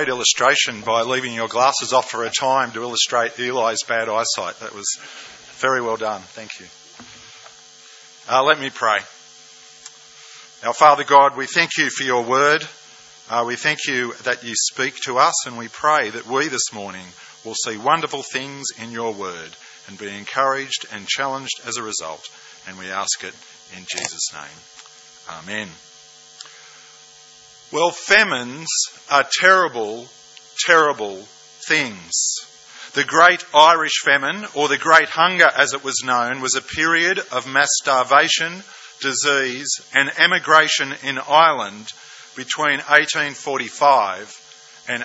great illustration by leaving your glasses off for a time to illustrate Eli's bad eyesight. That was very well done. Thank you. Let me pray. Our Father God, we thank you for your word. We thank you that you speak to us, and we pray that we this morning will see wonderful things in your word and be encouraged and challenged as a result. And we ask it in Jesus' name. Amen. Well, famines are terrible, terrible things. The Great Irish Famine, or the Great Hunger as it was known, was a period of mass starvation, disease and emigration in Ireland between 1845 and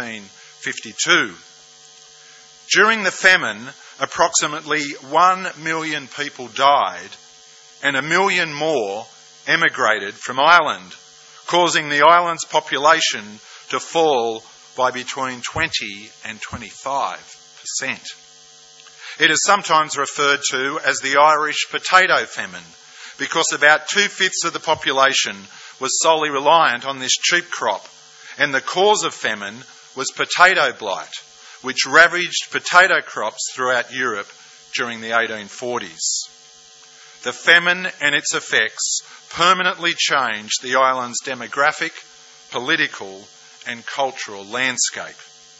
1852. During the famine, approximately 1 million people died and 1 million more emigrated from Ireland, causing the island's population to fall by between 20 and 25%. It is sometimes referred to as the Irish potato famine because about 2/5 of the population was solely reliant on this cheap crop, and the cause of famine was potato blight, which ravaged potato crops throughout Europe during the 1840s. The famine and its effects permanently changed the island's demographic, political and cultural landscape.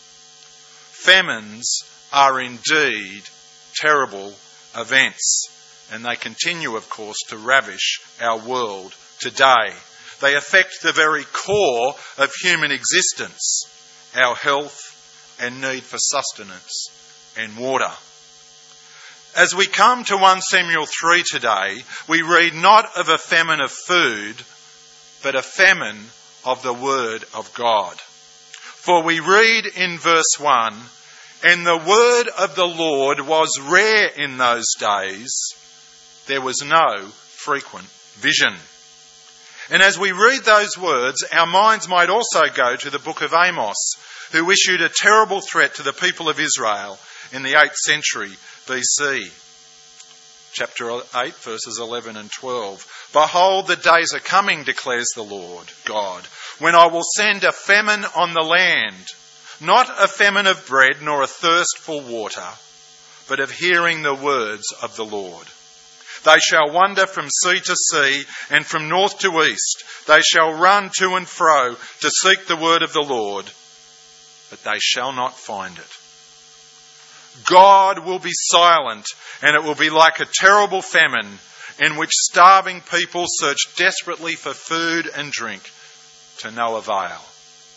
Famines are indeed terrible events, and they continue, of course, to ravish our world today. They affect the very core of human existence, our health and need for sustenance and water. As we come to 1 Samuel 3 today, we read not of a famine of food, but a famine of the word of God. For we read in verse 1, "And the word of the Lord was rare in those days. There was no frequent vision." And as we read those words, our minds might also go to the book of Amos, who issued a terrible threat to the people of Israel in the 8th century BC. Chapter 8, verses 11 and 12. "Behold, the days are coming, declares the Lord God, when I will send a famine on the land, not a famine of bread nor a thirst for water, but of hearing the words of the Lord. They shall wander from sea to sea and from north to east. They shall run to and fro to seek the word of the Lord, but they shall not find it. God will be silent, and it will be like a terrible famine in which starving people search desperately for food and drink to no avail."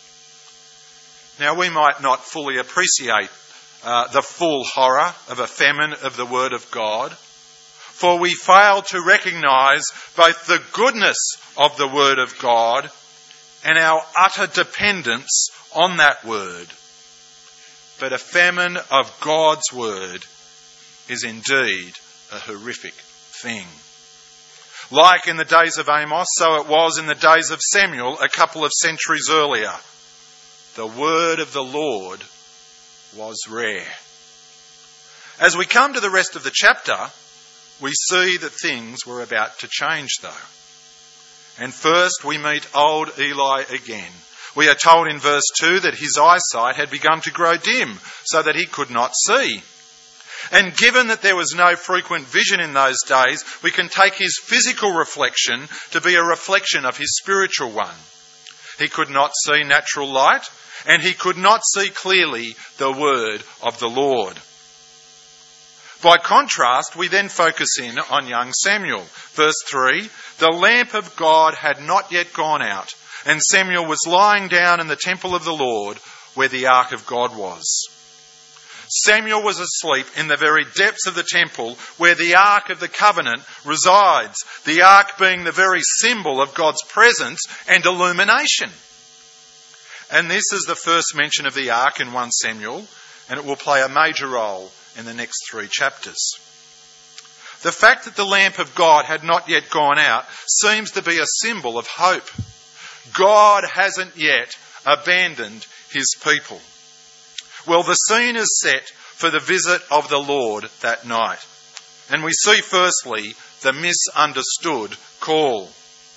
Now, we might not fully appreciate the full horror of a famine of the word of God, for we fail to recognise both the goodness of the word of God and our utter dependence on that word. But a famine of God's word is indeed a horrific thing. Like in the days of Amos, so it was in the days of Samuel a couple of centuries earlier. The word of the Lord was rare. As we come to the rest of the chapter, we see that things were about to change though. And first we meet old Eli again. We are told in verse 2 that his eyesight had begun to grow dim so that he could not see. And given that there was no frequent vision in those days, we can take his physical reflection to be a reflection of his spiritual one. He could not see natural light, and he could not see clearly the word of the Lord. By contrast, we then focus in on young Samuel. Verse 3, "The lamp of God had not yet gone out, and Samuel was lying down in the temple of the Lord where the ark of God was." Samuel was asleep in the very depths of the temple where the ark of the covenant resides, the ark being the very symbol of God's presence and illumination. And this is the first mention of the ark in 1 Samuel, and it will play a major role in the next 3 chapters. The fact that the lamp of God had not yet gone out seems to be a symbol of hope. God hasn't yet abandoned his people. Well, the scene is set for the visit of the Lord that night. And we see firstly the misunderstood call.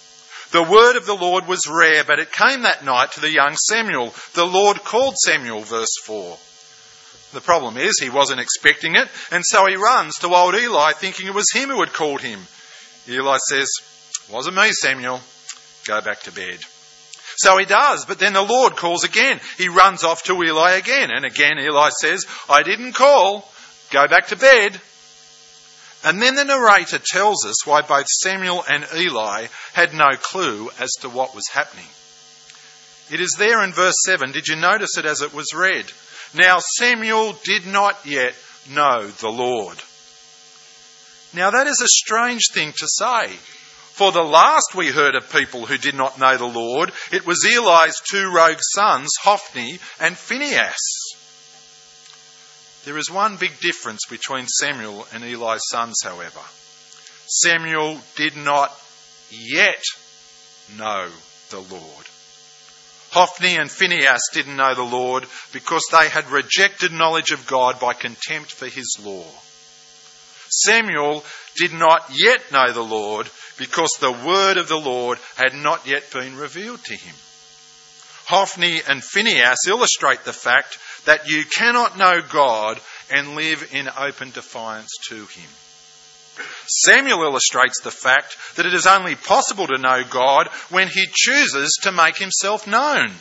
The word of the Lord was rare, but it came that night to the young Samuel. The Lord called Samuel, verse 4. The problem is he wasn't expecting it, and so he runs to old Eli thinking it was him who had called him. Eli says, "Wasn't me, Samuel. Go back to bed." So he does, but then the Lord calls again. He runs off to Eli again, and again Eli says, "I didn't call. Go back to bed." And then the narrator tells us why both Samuel and Eli had no clue as to what was happening. It is there in verse 7. Did you notice it as it was read? Now Samuel did not yet know the Lord. Now that is a strange thing to say. For the last we heard of people who did not know the Lord, it was Eli's two rogue sons, Hophni and Phinehas. There is one big difference between Samuel and Eli's sons, however. Samuel did not yet know the Lord. Hophni and Phinehas didn't know the Lord because they had rejected knowledge of God by contempt for his law. Samuel did not yet know the Lord because the word of the Lord had not yet been revealed to him. Hophni and Phinehas illustrate the fact that you cannot know God and live in open defiance to him. Samuel illustrates the fact that it is only possible to know God when he chooses to make himself known.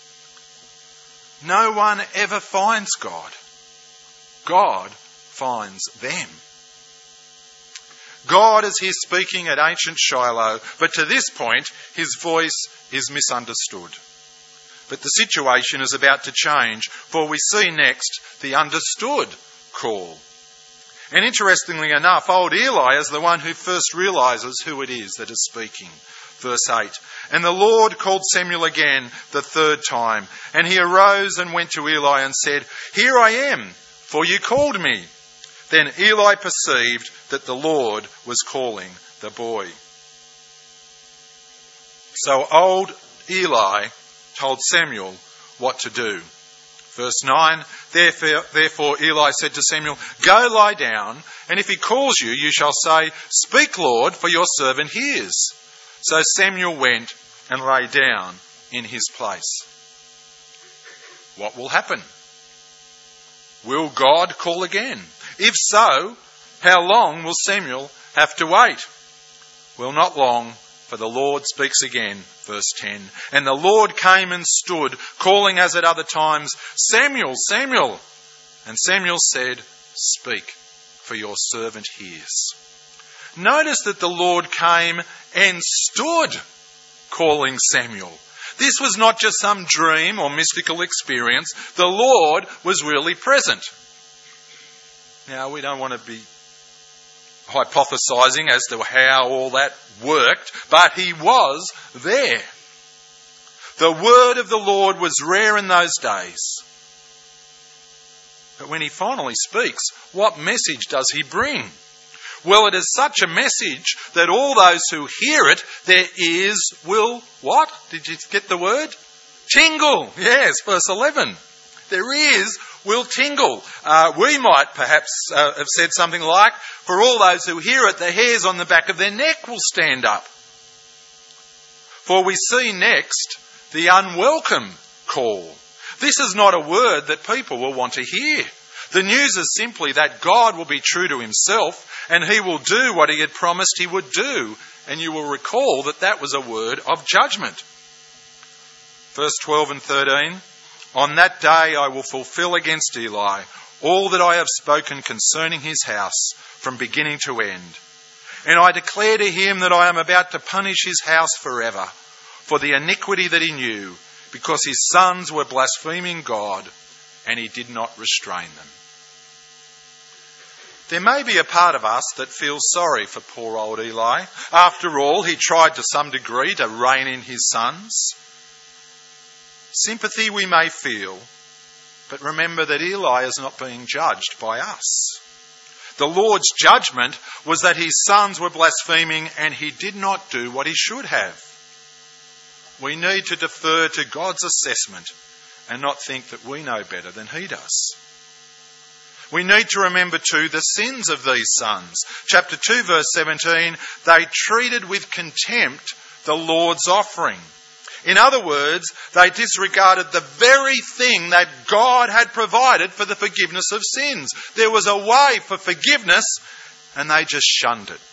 No one ever finds God. God finds them. God is here speaking at ancient Shiloh, but to this point his voice is misunderstood. But the situation is about to change, for we see next the understood call. And interestingly enough, old Eli is the one who first realises who it is that is speaking. Verse 8, and the Lord called Samuel again the third time, and he arose and went to Eli and said, "Here I am, for you called me." Then Eli perceived that the Lord was calling the boy. So old Eli told Samuel what to do. Verse 9, Therefore Eli said to Samuel, "Go lie down, and if he calls you, you shall say, 'Speak, Lord, for your servant hears.'" So Samuel went and lay down in his place. What will happen? Will God call again? If so, how long will Samuel have to wait? Well, not long, for the Lord speaks again. Verse 10, and the Lord came and stood, calling as at other times, "Samuel, Samuel." And Samuel said, "Speak, for your servant hears." Notice that the Lord came and stood calling Samuel. This was not just some dream or mystical experience. The Lord was really present. Now, we don't want to be hypothesising as to how all that worked, but he was there. The word of the Lord was rare in those days. But when he finally speaks, what message does he bring? Well, it is such a message that all those who hear it, their ears will, what? Did you get the word? Tingle. Yes, verse 11. Their ears will tingle. We might perhaps have said something like, for all those who hear it, the hairs on the back of their neck will stand up. For we see next the unwelcome call. This is not a word that people will want to hear. The news is simply that God will be true to himself and he will do what he had promised he would do. And you will recall that that was a word of judgment. Verse 12 and 13. On that day I will fulfill against Eli all that I have spoken concerning his house from beginning to end. And I declare to him that I am about to punish his house forever for the iniquity that he knew, because his sons were blaspheming God and he did not restrain them. There may be a part of us that feels sorry for poor old Eli. After all, he tried to some degree to rein in his sons. Sympathy we may feel, but remember that Eli is not being judged by us. The Lord's judgment was that his sons were blaspheming and he did not do what he should have. We need to defer to God's assessment and not think that we know better than he does. We need to remember too the sins of these sons. Chapter 2 verse 17, they treated with contempt the Lord's offering. In other words, they disregarded the very thing that God had provided for the forgiveness of sins. There was a way for forgiveness, and they just shunned it.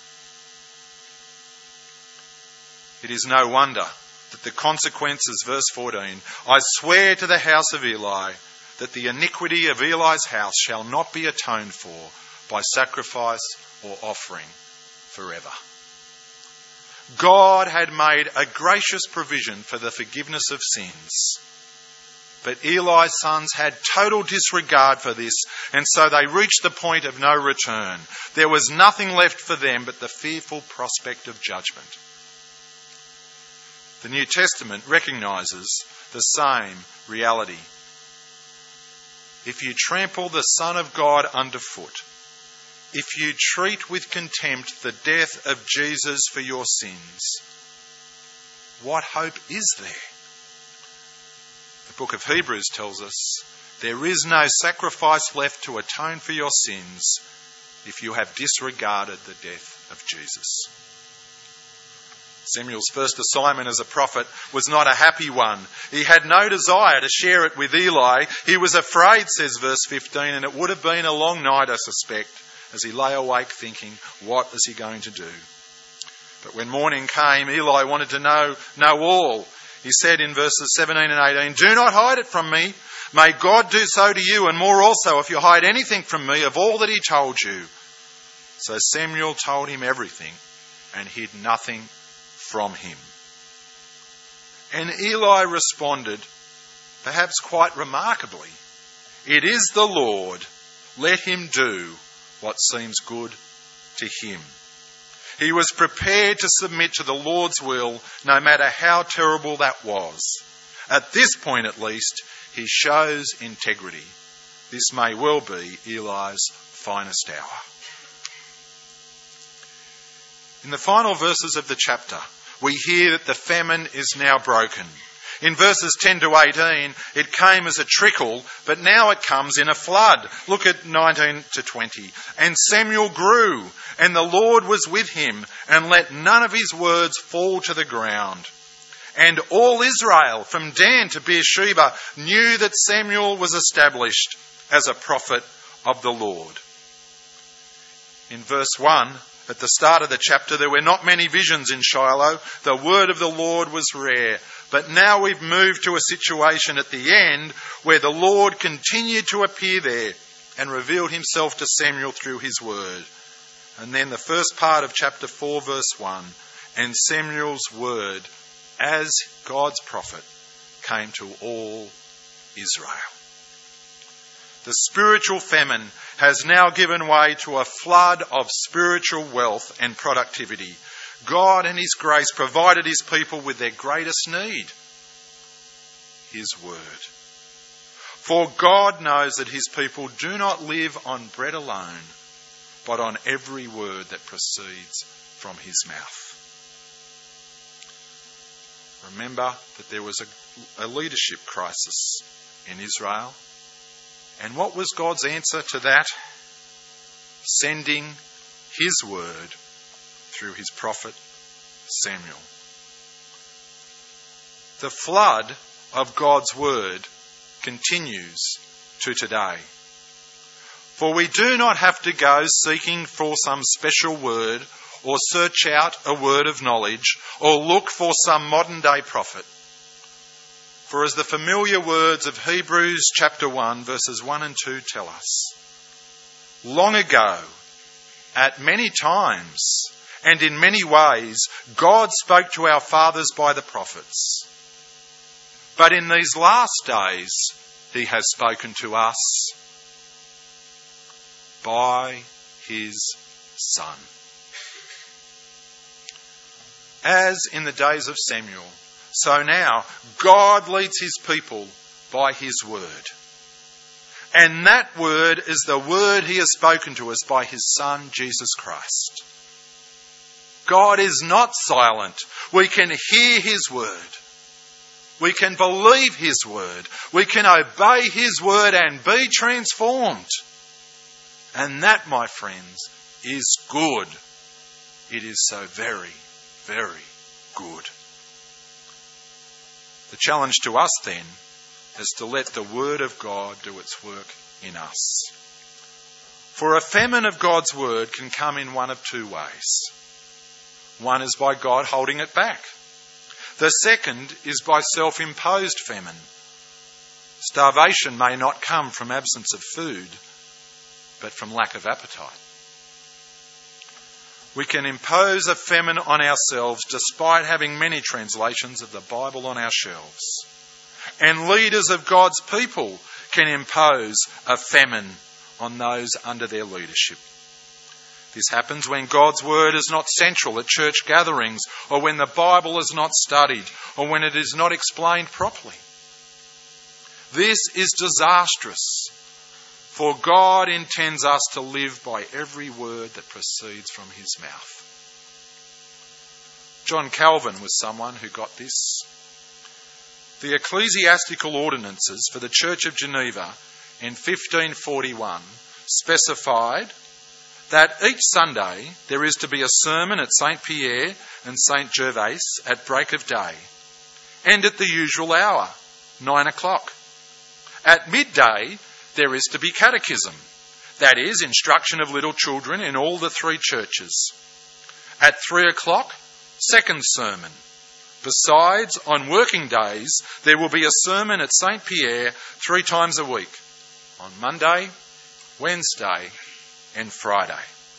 It is no wonder that the consequences, verse 14, I swear to the house of Eli that the iniquity of Eli's house shall not be atoned for by sacrifice or offering forever. God had made a gracious provision for the forgiveness of sins. But Eli's sons had total disregard for this, and so they reached the point of no return. There was nothing left for them but the fearful prospect of judgment. The New Testament recognises the same reality. If you trample the Son of God underfoot, if you treat with contempt the death of Jesus for your sins, what hope is there? The book of Hebrews tells us there is no sacrifice left to atone for your sins if you have disregarded the death of Jesus. Samuel's first assignment as a prophet was not a happy one. He had no desire to share it with Eli. He was afraid, says verse 15, and it would have been a long night, I suspect, as he lay awake thinking, what is he going to do? But when morning came, Eli wanted to know all. He said in verses 17 and 18, do not hide it from me. May God do so to you, and more also if you hide anything from me of all that he told you. So Samuel told him everything and hid nothing from him. And Eli responded, perhaps quite remarkably, it is the Lord, let him do what seems good to him. He was prepared to submit to the Lord's will, no matter how terrible that was. At this point, at least, he shows integrity. This may well be Eli's finest hour. In the final verses of the chapter, we hear that the famine is now broken. In verses 10 to 18, it came as a trickle, but now it comes in a flood. Look at 19 to 20. And Samuel grew, and the Lord was with him, and let none of his words fall to the ground. And all Israel, from Dan to Beersheba, knew that Samuel was established as a prophet of the Lord. In verse 1, at the start of the chapter, there were not many visions in Shiloh. The word of the Lord was rare. But now we've moved to a situation at the end where the Lord continued to appear there and revealed himself to Samuel through his word. And then the first part of chapter 4, verse 1, and Samuel's word as God's prophet came to all Israel. The spiritual famine has now given way to a flood of spiritual wealth and productivity. God in his grace provided his people with their greatest need, his word. For God knows that his people do not live on bread alone, but on every word that proceeds from his mouth. Remember that there was a leadership crisis in Israel. And what was God's answer to that? Sending his word through his prophet Samuel. The flood of God's word continues to today. For we do not have to go seeking for some special word or search out a word of knowledge or look for some modern day prophet. For as the familiar words of Hebrews chapter 1 verses 1 and 2 tell us, long ago, at many times and in many ways, God spoke to our fathers by the prophets. But in these last days, he has spoken to us by his Son. As in the days of Samuel, so now God leads his people by his word. And that word is the word he has spoken to us by his Son, Jesus Christ. God is not silent. We can hear his word. We can believe his word. We can obey his word and be transformed. And that, my friends, is good. It is so very, very good. The challenge to us then is to let the Word of God do its work in us. For a famine of God's Word can come in one of two ways. One is by God holding it back. The second is by self-imposed famine. Starvation may not come from absence of food, but from lack of appetite. We can impose a famine on ourselves despite having many translations of the Bible on our shelves. And leaders of God's people can impose a famine on those under their leadership. This happens when God's word is not central at church gatherings, or when the Bible is not studied, or when it is not explained properly. This is disastrous, for God intends us to live by every word that proceeds from his mouth. John Calvin was someone who got this. The ecclesiastical ordinances for the Church of Geneva in 1541 specified that each Sunday there is to be a sermon at St. Pierre and St. Gervais at break of day, and at the usual hour, 9 o'clock. At midday, there is to be catechism, that is, instruction of little children in all the three churches. At 3 o'clock, second sermon. Besides, on working days, there will be a sermon at St. Pierre 3 times a week, on Monday, Wednesday and Friday.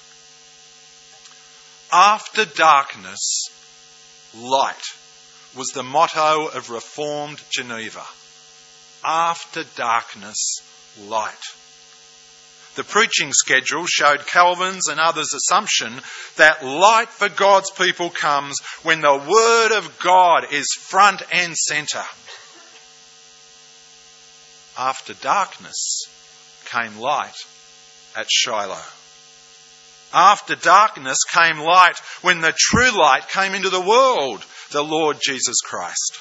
After darkness, light was the motto of Reformed Geneva. After darkness, light. The preaching schedule showed Calvin's and others' assumption that light for God's people comes when the Word of God is front and centre. After darkness came light at Shiloh. After darkness came light when the true light came into the world, the Lord Jesus Christ.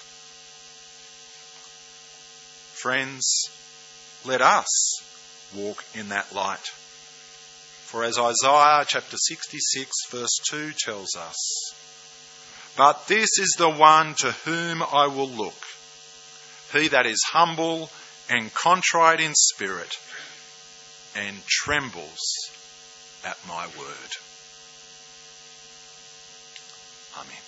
Friends, let us walk in that light. For as Isaiah chapter 66 verse 2 tells us, "But this is the one to whom I will look, he that is humble and contrite in spirit, and trembles at my word." Amen.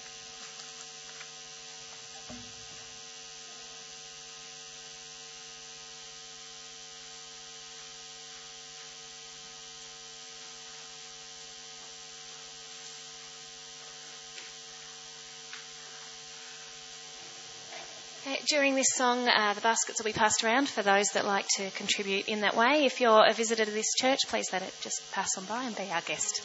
During this song, the baskets will be passed around for those that like to contribute in that way. If you're a visitor to this church, please let it just pass on by and be our guest.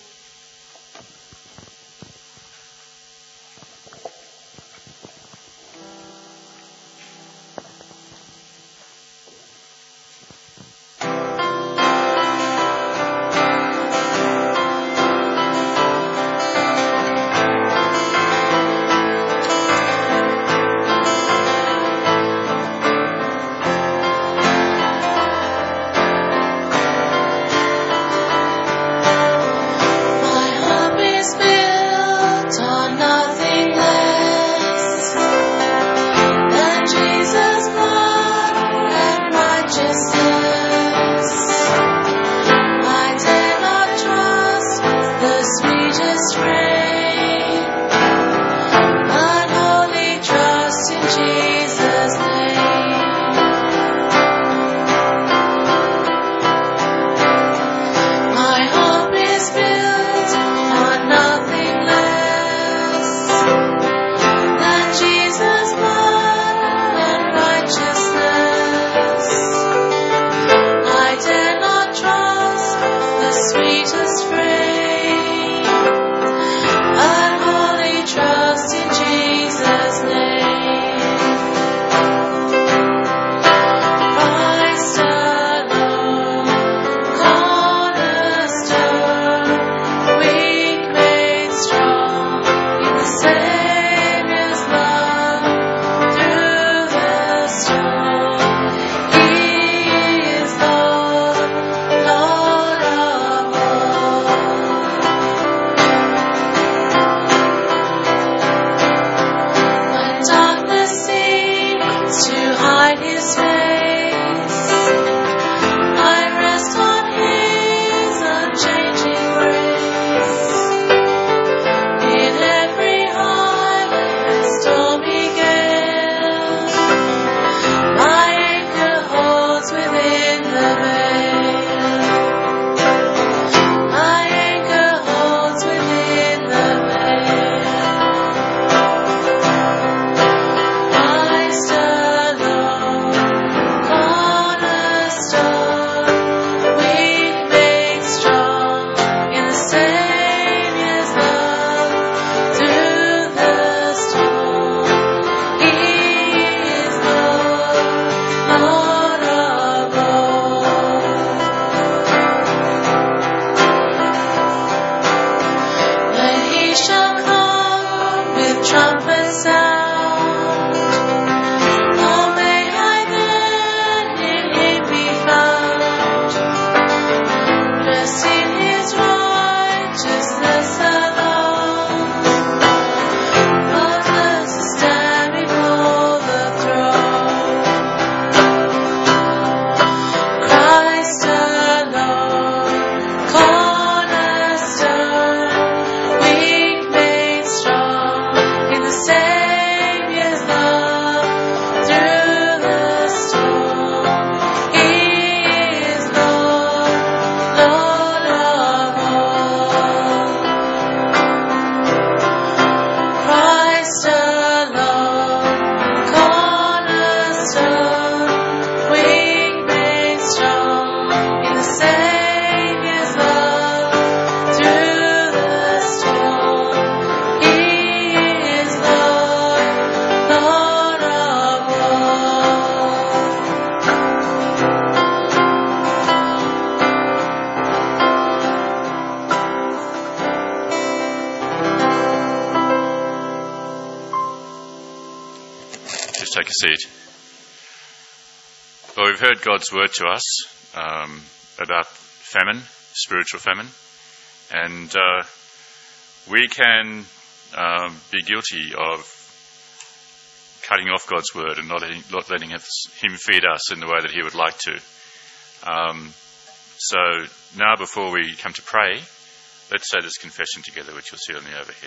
seat. Well, we've heard God's word to us about famine, spiritual famine, and we can be guilty of cutting off God's word and not letting Him feed us in the way that He would like to. So now, before we come to pray, let's say this confession together, which you'll see on the overhead.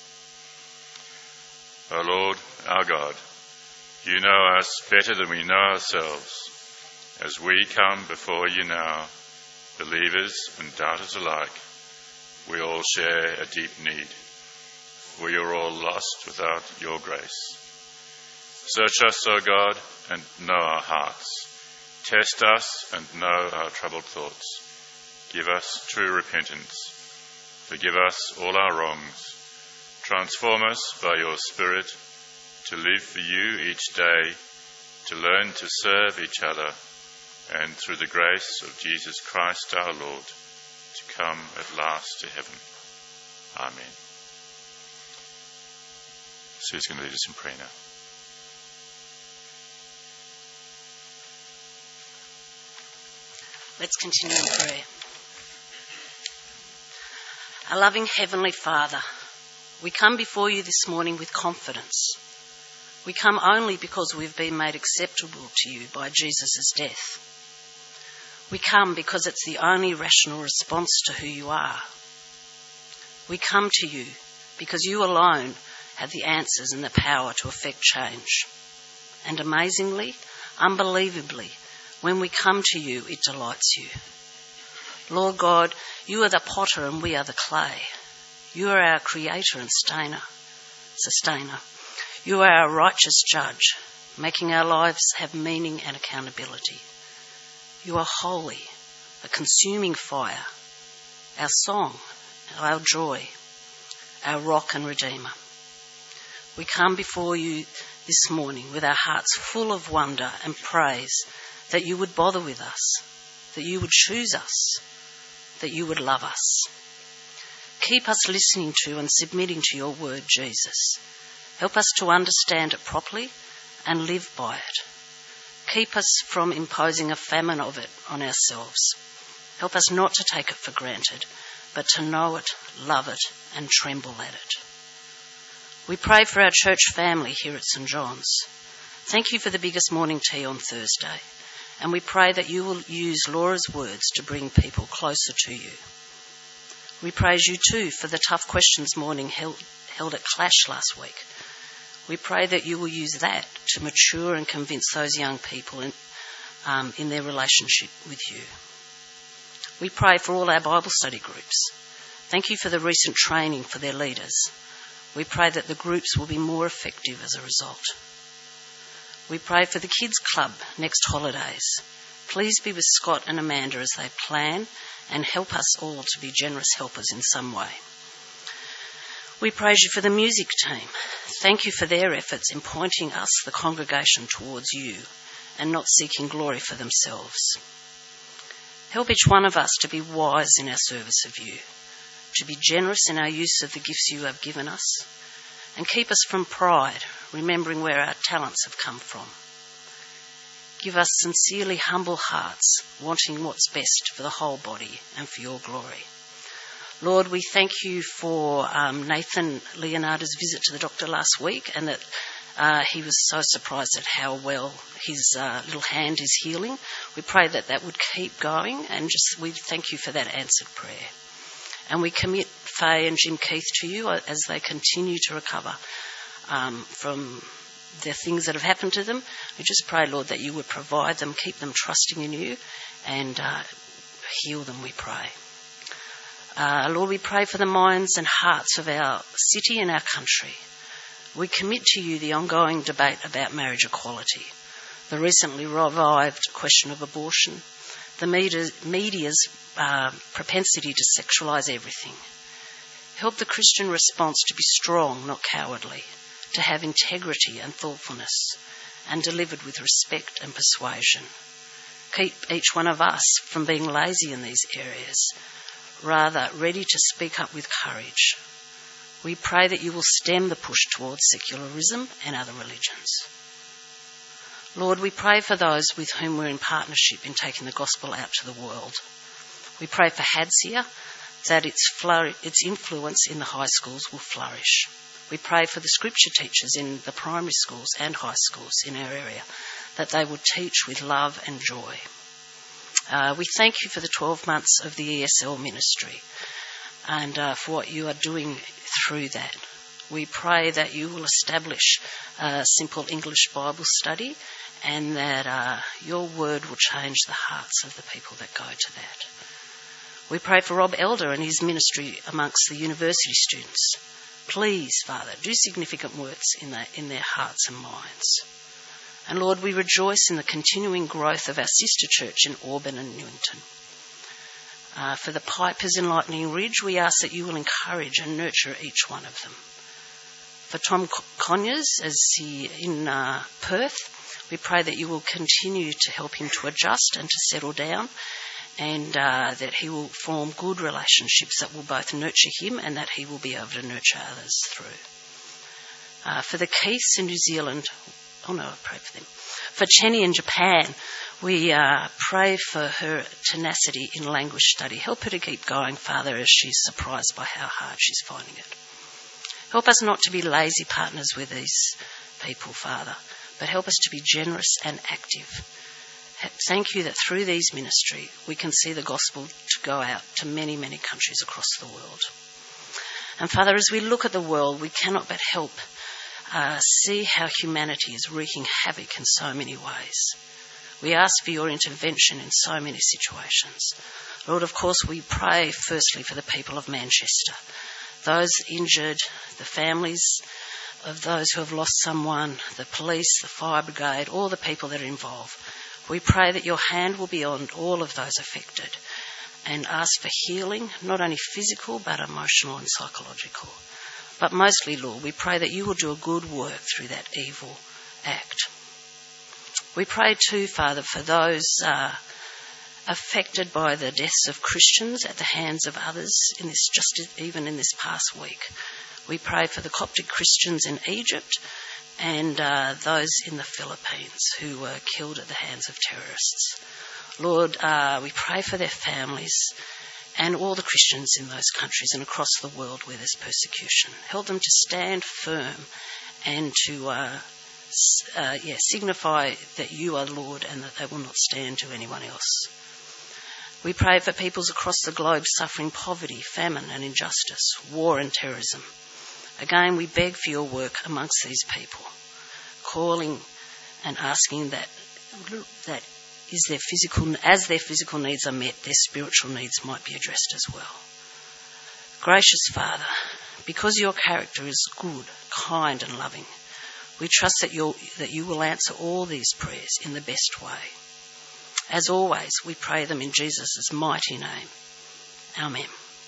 O Lord, our God, you know us better than we know ourselves. As we come before you now, believers and doubters alike, we all share a deep need. We are all lost without your grace. Search us, O God, and know our hearts. Test us and know our troubled thoughts. Give us true repentance. Forgive us all our wrongs. Transform us by your Spirit to live for you each day, to learn to serve each other, and through the grace of Jesus Christ our Lord, to come at last to heaven. Amen. Sue's going to lead us in prayer now. Let's continue in prayer. Our loving Heavenly Father, we come before you this morning with confidence. We come only because we've been made acceptable to you by Jesus' death. We come because it's the only rational response to who you are. We come to you because you alone have the answers and the power to effect change. And amazingly, unbelievably, when we come to you, it delights you. Lord God, you are the potter and we are the clay. You are our creator and sustainer. You are our righteous judge, making our lives have meaning and accountability. You are holy, a consuming fire, our song, our joy, our rock and redeemer. We come before you this morning with our hearts full of wonder and praise that you would bother with us, that you would choose us, that you would love us. Keep us listening to and submitting to your word, Jesus. Help us to understand it properly and live by it. Keep us from imposing a famine of it on ourselves. Help us not to take it for granted, but to know it, love it, and tremble at it. We pray for our church family here at St. John's. Thank you for the biggest morning tea on Thursday, and we pray that you will use Laura's words to bring people closer to you. We praise you too for the tough questions morning held at Clash last week. We pray that you will use that to mature and convince those young people in their relationship with you. We pray for all our Bible study groups. Thank you for the recent training for their leaders. We pray that the groups will be more effective as a result. We pray for the Kids Club next holidays. Please be with Scott and Amanda as they plan and help us all to be generous helpers in some way. We praise you for the music team. Thank you for their efforts in pointing us, the congregation, towards you and not seeking glory for themselves. Help each one of us to be wise in our service of you, to be generous in our use of the gifts you have given us, and keep us from pride, remembering where our talents have come from. Give us sincerely humble hearts, wanting what's best for the whole body and for your glory. Lord, we thank you for Nathan Leonardo's visit to the doctor last week, and that he was so surprised at how well his little hand is healing. We pray that that would keep going, and we thank you for that answered prayer. And we commit Faye and Jim Keith to you as they continue to recover from the things that have happened to them. We just pray, Lord, that you would provide them, keep them trusting in you, and heal them, we pray. Lord, we pray for the minds and hearts of our city and our country. We commit to you the ongoing debate about marriage equality, the recently revived question of abortion, the media's propensity to sexualise everything. Help the Christian response to be strong, not cowardly, to have integrity and thoughtfulness, and delivered with respect and persuasion. Keep each one of us from being lazy in these areas, rather ready to speak up with courage. We pray that you will stem the push towards secularism and other religions. Lord, we pray for those with whom we're in partnership in taking the gospel out to the world. We pray for Hadsia, that its influence in the high schools will flourish. We pray for the scripture teachers in the primary schools and high schools in our area, that they would teach with love and joy. We thank you for the 12 months of the ESL ministry and for what you are doing through that. We pray that you will establish a simple English Bible study and that your word will change the hearts of the people that go to that. We pray for Rob Elder and his ministry amongst the university students. Please, Father, do significant works in their hearts and minds. And Lord, we rejoice in the continuing growth of our sister church in Auburn and Newington. For the Pipers in Lightning Ridge, we ask that you will encourage and nurture each one of them. For Tom Conyers, as he in Perth, we pray that you will continue to help him to adjust and to settle down, and that he will form good relationships that will both nurture him and that he will be able to nurture others through. For the Keiths in New Zealand, I pray for them. For Chenny in Japan, we pray for her tenacity in language study. Help her to keep going, Father, as she's surprised by how hard she's finding it. Help us not to be lazy partners with these people, Father, but help us to be generous and active. Thank you that through these ministry we can see the gospel to go out to many, many countries across the world. And Father, as we look at the world, we cannot but help see how humanity is wreaking havoc in so many ways. We ask for your intervention in so many situations. Lord, of course, we pray firstly for the people of Manchester, those injured, the families of those who have lost someone, the police, the fire brigade, all the people that are involved. We pray that your hand will be on all of those affected and ask for healing, not only physical but emotional and psychological. But mostly, Lord, we pray that you will do a good work through that evil act. We pray too, Father, for those affected by the deaths of Christians at the hands of others, even in this past week. We pray for the Coptic Christians in Egypt and those in the Philippines who were killed at the hands of terrorists. Lord, we pray for their families and all the Christians in those countries and across the world where there's persecution. Help them to stand firm and to signify that you are Lord and that they will not stand to anyone else. We pray for peoples across the globe suffering poverty, famine and injustice, war and terrorism. Again, we beg for your work amongst these people, calling and asking that as their physical needs are met, their spiritual needs might be addressed as well. Gracious Father, because your character is good, kind and loving, we trust that you will answer all these prayers in the best way. As always, we pray them in Jesus' mighty name. Amen.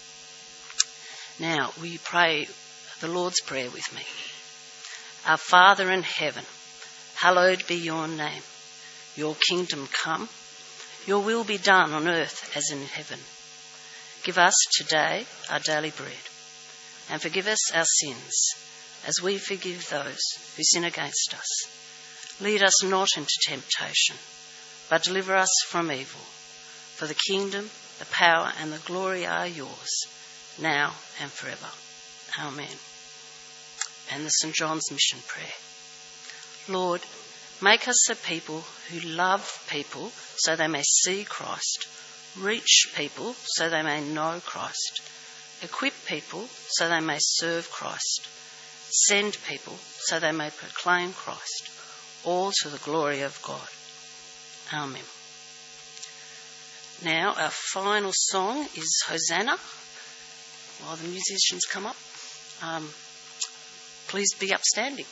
Now, will you pray the Lord's Prayer with me? Our Father in heaven, hallowed be your name. Your kingdom come. Your will be done on earth as in heaven. Give us today our daily bread, and forgive us our sins, as we forgive those who sin against us. Lead us not into temptation, but deliver us from evil. For the kingdom, the power and the glory are yours, now and forever. Amen. And the St. John's Mission Prayer. Lord, make us a people who love people so they may see Christ, reach people so they may know Christ, equip people so they may serve Christ, send people so they may proclaim Christ, all to the glory of God. Amen. Now our final song is Hosanna. While the musicians come up, please be upstanding.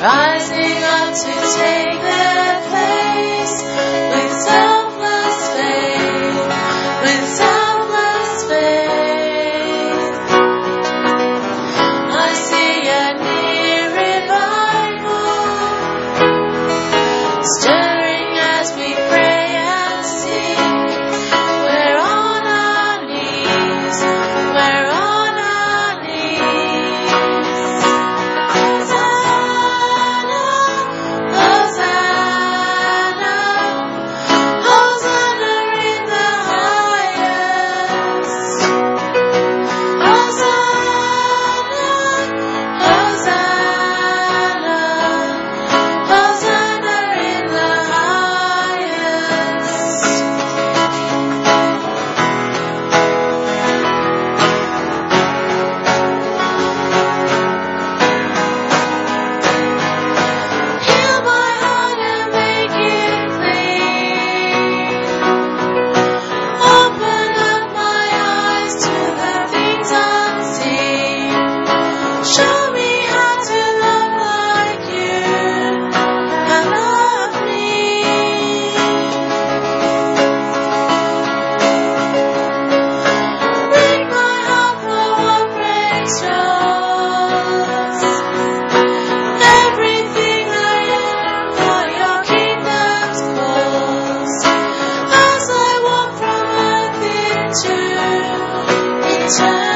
rising up to take their place with selfless faith, with selfless faith. I see a near revival stirring as we pray and sing. We're on our knees, we're on our knees. Hosanna, Hosanna, Hosanna in the highest. Hosanna, Hosanna, Hosanna in the highest. Heal my heart and make it clean. Open up my eyes to the things unseen. Show me how to love like you have loved me. Break my heart for what breaks yours. Everything I am for your kingdom's cause. As I walk from earth into eternity.